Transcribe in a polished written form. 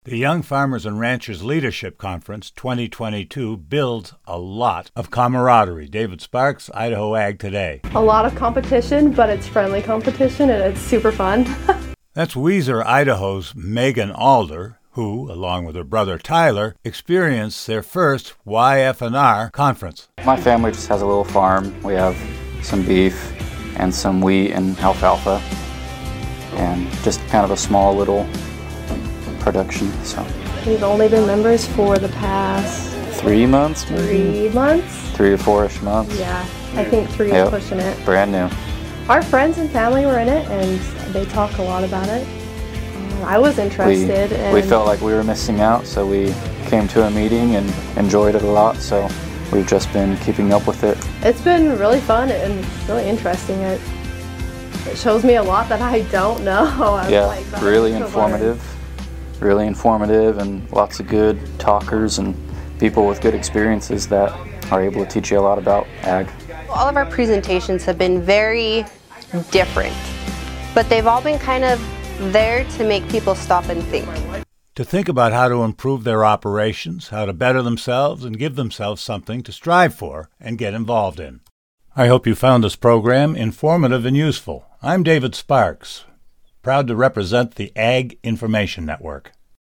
The Young Farmers and Ranchers Leadership Conference 2022 builds a lot of camaraderie. David Sparks, Idaho Ag Today. A lot of competition, but it's friendly competition and it's super fun. That's Weiser, Idaho's Megan Alder, who, along with her brother Tyler, experienced their first YF&R conference. My family just has a little farm. We have some beef and some wheat and alfalfa and just kind of a small little production. So we've only been members for the past 3 months, maybe? 3 months? 3 to 4-ish months. Yeah, I think 3 is pushing it. Brand new. Our friends and family were in it and they talk a lot about it. I was interested. We felt like we were missing out, so we came to a meeting and enjoyed it a lot, so we've just been keeping up with it. It's been really fun and really interesting. It shows me a lot that I don't know. Yeah, really informative. Really informative and lots of good talkers and people with good experiences that are able to teach you a lot about ag. All of our presentations have been very different, but they've all been kind of there to make people stop and think. To think about how to improve their operations, how to better themselves and give themselves something to strive for and get involved in. I hope you found this program informative and useful. I'm David Sparks, proud to represent the Ag Information Network.